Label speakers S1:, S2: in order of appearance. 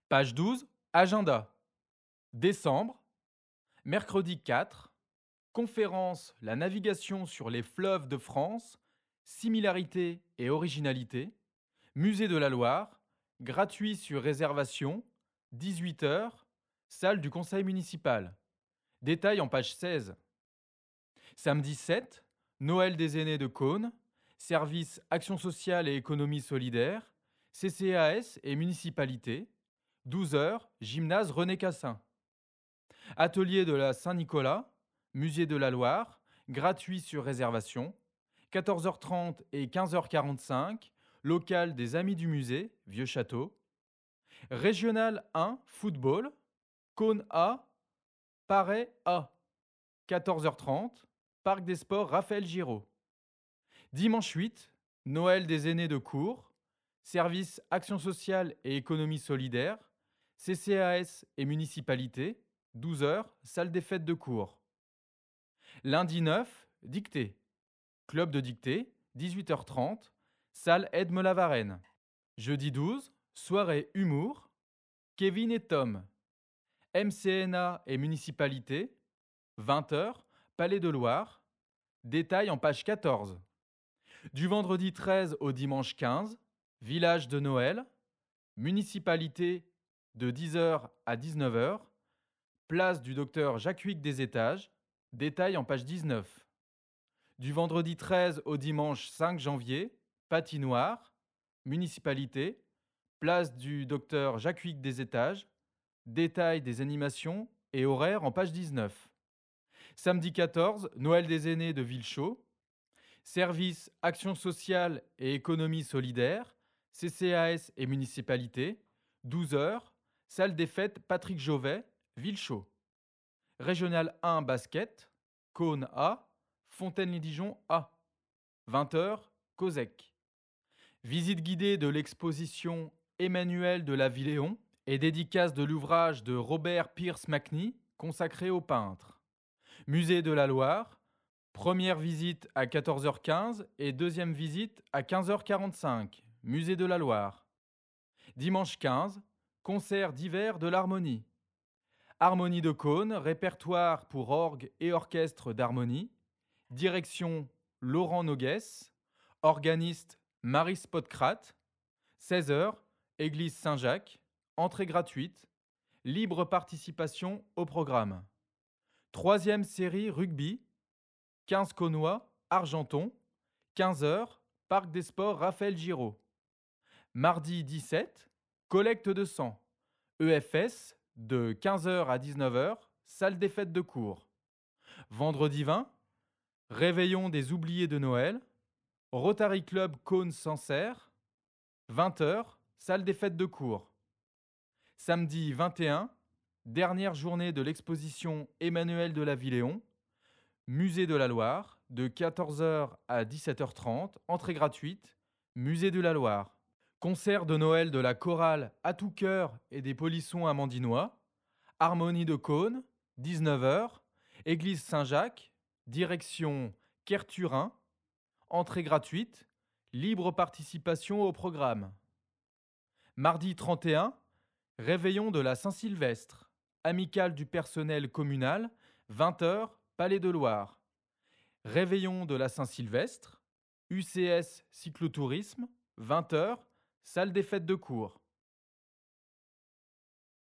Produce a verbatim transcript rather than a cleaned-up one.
S1: Page douze, agenda. Décembre, mercredi quatre, conférence La navigation sur les fleuves de France, similarité et originalité, musée de la Loire, gratuit sur réservation, dix-huit heures, salle du conseil municipal. Détail en page seize. Samedi sept, Noël des aînés de Cône, service Action sociale et économie solidaire, C C A S et municipalité, douze heures, gymnase René Cassin. Atelier de la Saint-Nicolas, musée de la Loire, gratuit sur réservation, quatorze heures trente et quinze heures quarante-cinq, local des Amis du musée, Vieux Château. Régional un, football, Cône A, Paray A, quatorze heures trente, Parc des sports Raphaël Giraud. Dimanche huit, Noël des aînés de Cours, service Action sociale et économie solidaire, C C A S et municipalité, douze heures, salle des fêtes de Cours. Lundi neuf, dictée. Club de dictée, dix-huit heures trente, salle Edme Lavarenne. Jeudi douze, soirée humour, Kevin et Tom. M C N A et municipalité, vingt heures, Palais de Loire. Détail en page quatorze. Du vendredi treize au dimanche quinze, village de Noël, municipalité de dix heures à dix-neuf heures, place du docteur Jacques Huyghe des Étages, détail en page dix-neuf. Du vendredi treize au dimanche cinq janvier, patinoire, municipalité, place du docteur Jacques Huyghe des Étages, détail des animations et horaires en page dix-neuf. Samedi quatorze, Noël des aînés de Villechaux, service Action sociale et économie solidaire, C C A S et municipalité, douze heures, salle des fêtes Patrick Jovet, Villechaux. Régional un basket, Cône A, Fontaine-les-Dijon A, vingt heures, Cosec. Visite guidée de l'exposition Emmanuel de la Villéon et dédicace de l'ouvrage de Robert Pierce Macny consacré au peintre. Musée de la Loire, première visite à quatorze heures quinze et deuxième visite à quinze heures quarante-cinq, Musée de la Loire. Dimanche quinze, concert d'hiver de l'harmonie. Harmonie de Cône, répertoire pour orgue et orchestre d'harmonie. Direction Laurent Noguès. Organiste Marie Spotcrat. seize heures, église Saint-Jacques. Entrée gratuite. Libre participation au programme. Troisième série rugby. quinze Cônois, Argenton. quinze heures, Parc des sports Raphaël Giraud. Mardi dix-sept, collecte de sang. E F S de quinze heures à dix-neuf heures, salle des fêtes de cours. Vendredi vingt, réveillon des oubliés de Noël. Rotary Club Cône-Sancerre. vingt heures, salle des fêtes de cours. Samedi vingt et un, dernière journée de l'exposition Emmanuel de la Villéon. Musée de la Loire, de quatorze heures à dix-sept heures trente, entrée gratuite, Musée de la Loire. Concert de Noël de la chorale À tout cœur et des polissons amandinois. Harmonie de Cône, dix-neuf heures, église Saint-Jacques, direction Kerturin, entrée gratuite, libre participation au programme. Mardi trente et un, réveillon de la Saint-Sylvestre, amicale du personnel communal, vingt heures, Palais de Loire. Réveillon de la Saint-Sylvestre, U C S cyclotourisme, vingt heures, salle des fêtes de cours.